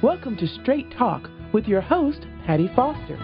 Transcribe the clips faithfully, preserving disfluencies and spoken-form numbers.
Welcome to Straight Talk with your host, Patty Foster.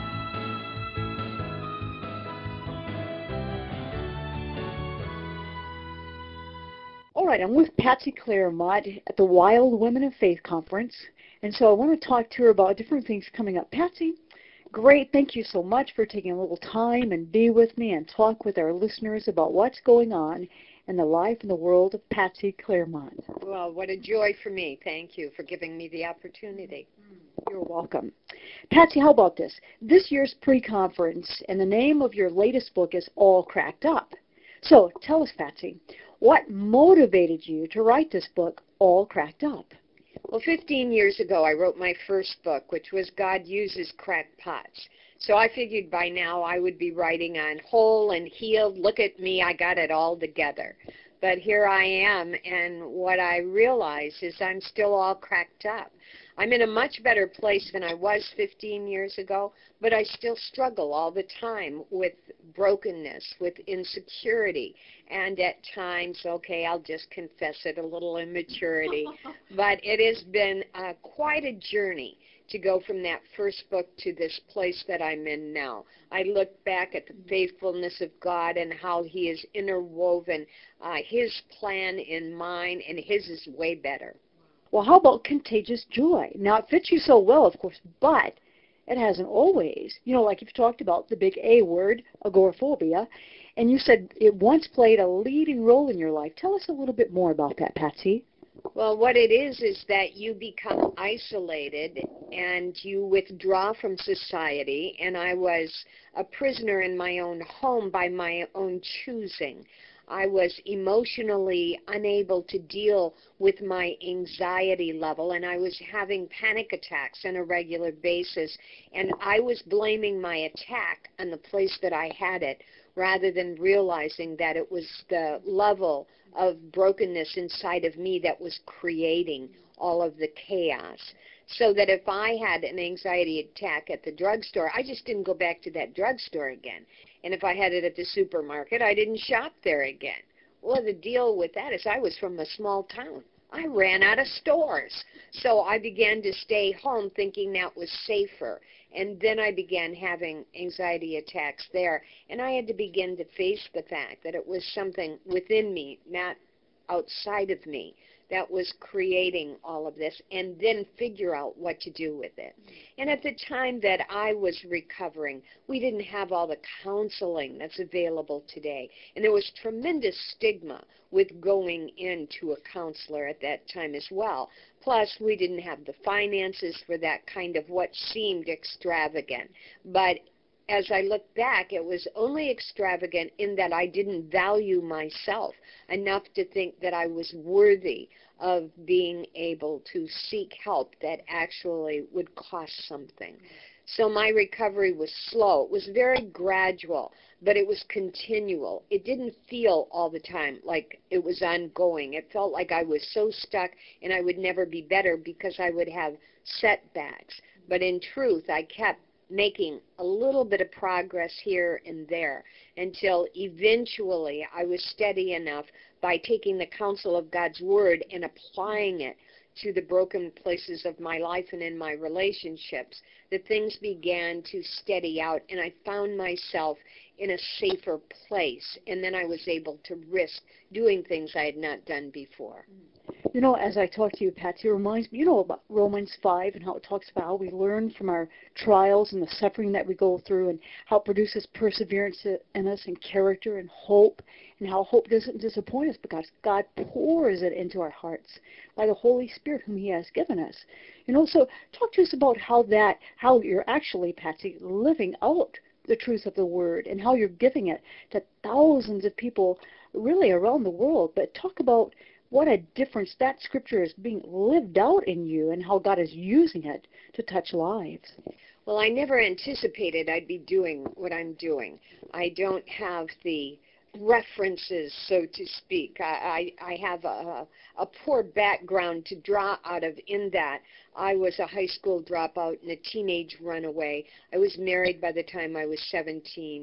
All right, I'm with Patsy Clairmont at the Wild Women of Faith Conference, and so I want to talk to her about different things coming up. Patsy, great. Thank you so much for taking a little time and be with me and talk with our listeners about what's going on in the life and the world of Patsy Clairmont. Well, what a joy for me. Thank you for giving me the opportunity. You're welcome. Patsy, how about this? This year's pre-conference, and the name of your latest book is All Cracked Up. So tell us, Patsy, what motivated you to write this book, All Cracked Up? Well, fifteen years ago, I wrote my first book, which was God Uses Cracked Pots. So I figured by now I would be writing on whole and healed. Look at me, I got it all together. But here I am, and what I realize is I'm still all cracked up. I'm in a much better place than I was fifteen years ago, but I still struggle all the time with brokenness, with insecurity, and at times, okay, I'll just confess it, a little immaturity. But it has been uh, quite a journey to go from that first book to this place that I'm in now. I look back at the faithfulness of God and how He has interwoven uh, His plan in mine, and His is way better. Well, how about contagious joy? Now, it fits you so well, of course, but it hasn't always. You know, like you've talked about the big A word, agoraphobia, and you said it once played a leading role in your life. Tell us a little bit more about that, Patsy. Well, what it is is that you become isolated and you withdraw from society, and I was a prisoner in my own home by my own choosing. I was emotionally unable to deal with my anxiety level, and I was having panic attacks on a regular basis, and I was blaming my attack on the place that I had it rather than realizing that it was the level of brokenness inside of me that was creating all of the chaos. So that if I had an anxiety attack at the drugstore, I just didn't go back to that drugstore again. And if I had it at the supermarket, I didn't shop there again. Well, the deal with that is I was from a small town. I ran out of stores. So I began to stay home thinking that was safer. And then I began having anxiety attacks there. And I had to begin to face the fact that it was something within me, not outside of me, that was creating all of this, and then figure out what to do with it. And at the time that I was recovering, we didn't have all the counseling that's available today. And there was tremendous stigma with going into a counselor at that time as well. Plus, we didn't have the finances for that kind of what seemed extravagant. But as I look back, it was only extravagant in that I didn't value myself enough to think that I was worthy of being able to seek help that actually would cost something. So my recovery was slow. It was very gradual, but it was continual. It didn't feel all the time like it was ongoing. It felt like I was so stuck and I would never be better because I would have setbacks. But in truth, I kept making a little bit of progress here and there until eventually I was steady enough by taking the counsel of God's Word and applying it to the broken places of my life and in my relationships, that things began to steady out, and I found myself in a safer place, and then I was able to risk doing things I had not done before. You know, as I talk to you, Patsy, it reminds me, you know, about Romans five and how it talks about how we learn from our trials and the suffering that we go through, and how it produces perseverance in us and character and hope, and how hope doesn't disappoint us because God pours it into our hearts by the Holy Spirit whom He has given us. You know, so talk to us about how that, how you're actually, Patsy, living out the truth of the Word and how you're giving it to thousands of people really around the world. But talk about what a difference that Scripture is being lived out in you and how God is using it to touch lives. Well, I never anticipated I'd be doing what I'm doing. I don't have the references, so to speak. I, I, I have a, a poor background to draw out of in that I was a high school dropout and a teenage runaway. I was married by the time I was seventeen.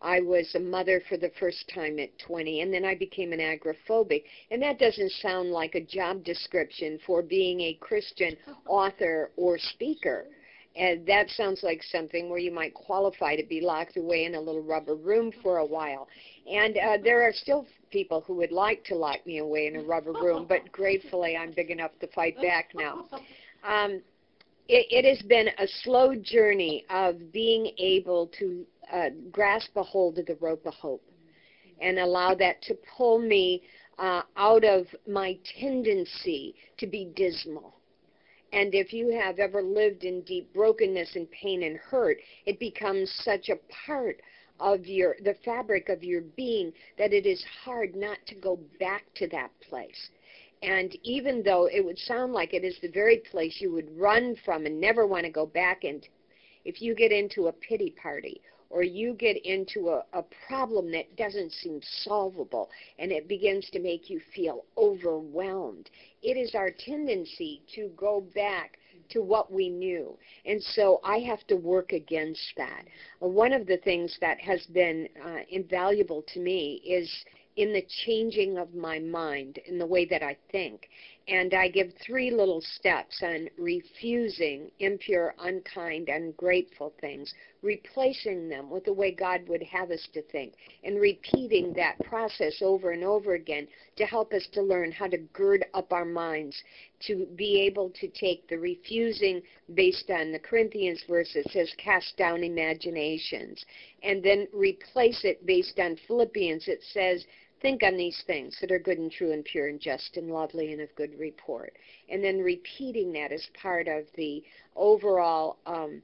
I was a mother for the first time at twenty, and then I became an agoraphobic. And that doesn't sound like a job description for being a Christian author or speaker. And that sounds like something where you might qualify to be locked away in a little rubber room for a while. And uh, there are still people who would like to lock me away in a rubber room, but gratefully I'm big enough to fight back now. Um, it, it has been a slow journey of being able to uh, grasp a hold of the rope of hope and allow that to pull me uh, out of my tendency to be dismal. And if you have ever lived in deep brokenness and pain and hurt, it becomes such a part of your the fabric of your being that it is hard not to go back to that place. And even though it would sound like it is the very place you would run from and never want to go back into, if you get into a pity party or you get into a, a problem that doesn't seem solvable and it begins to make you feel overwhelmed, it is our tendency to go back to what we knew. And so I have to work against that. Uh, one of the things that has been uh, invaluable to me is in the changing of my mind, in the way that I think. And I give three little steps on refusing impure, unkind, ungrateful things, replacing them with the way God would have us to think, and repeating that process over and over again to help us to learn how to gird up our minds, to be able to take the refusing based on the Corinthians verse that says, cast down imaginations, and then replace it based on Philippians that says, think on these things that are good and true and pure and just and lovely and of good report. And then repeating that as part of the overall um,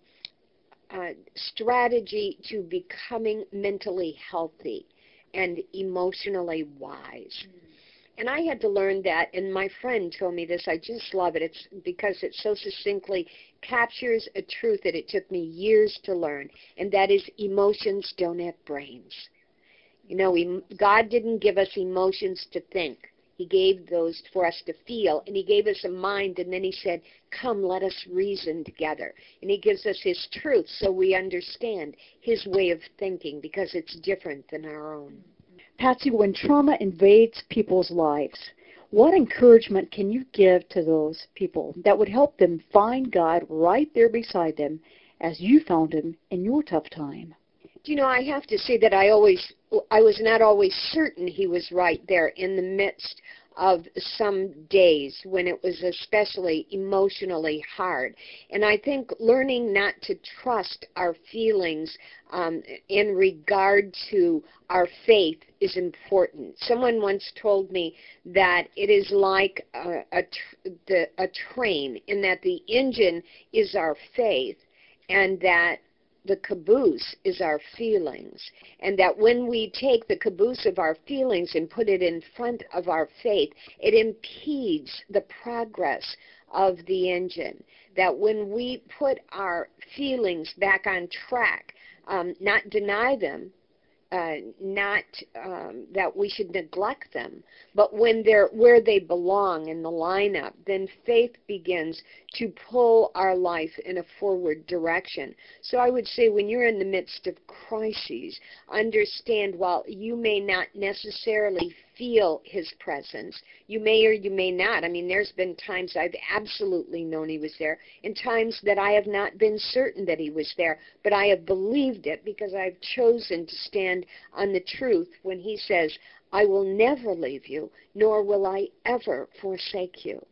uh, strategy to becoming mentally healthy and emotionally wise. Mm. And I had to learn that, and my friend told me this. I just love it. It's because it so succinctly captures a truth that it took me years to learn, and that is emotions don't have brains. You know, God didn't give us emotions to think. He gave those for us to feel, and he gave us a mind, and then he said, come, let us reason together. And he gives us his truth so we understand his way of thinking because it's different than our own. Patsy, when trauma invades people's lives, what encouragement can you give to those people that would help them find God right there beside them as you found him in your tough time? You know, I have to say that I always, I was not always certain he was right there in the midst of some days when it was especially emotionally hard. And I think learning not to trust our feelings um, in regard to our faith is important. Someone once told me that it is like a, a, tr- the, a train, in that the engine is our faith and that the caboose is our feelings, and that when we take the caboose of our feelings and put it in front of our faith, it impedes the progress of the engine. That when we put our feelings back on track, um, not deny them, uh, not um, that we should neglect them, but when they're where they belong in the lineup, then faith begins to pull our life in a forward direction. So I would say when you're in the midst of crises, understand while you may not necessarily feel his presence, you may or you may not. I mean, there's been times I've absolutely known he was there, and times that I have not been certain that he was there, but I have believed it because I've chosen to stand on the truth when he says, I will never leave you, nor will I ever forsake you.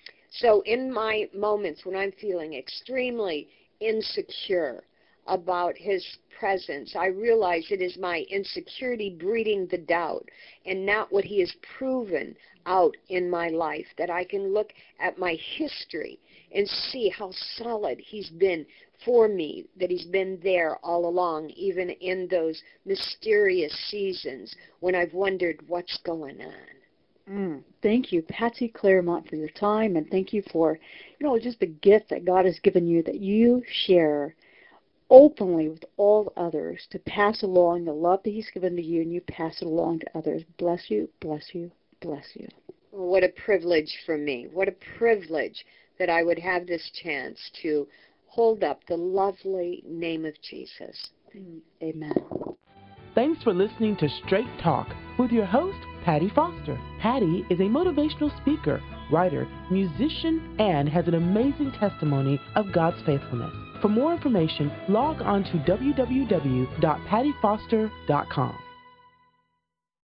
So in my moments when I'm feeling extremely insecure about his presence, I realize it is my insecurity breeding the doubt and not what he has proven out in my life, that I can look at my history and see how solid he's been for me, that he's been there all along, even in those mysterious seasons when I've wondered what's going on. Mm, thank you, Patsy Clairmont, for your time, and thank you for, you know, just the gift that God has given you that you share openly with all others to pass along the love that he's given to you, and you pass it along to others. Bless you, bless you, bless you. What a privilege for me. What a privilege that I would have this chance to hold up the lovely name of Jesus. Amen. Thanks for listening to Straight Talk with your host, Patty Foster. Patty is a motivational speaker, writer, musician, and has an amazing testimony of God's faithfulness. For more information, log on to w w w dot patty foster dot com.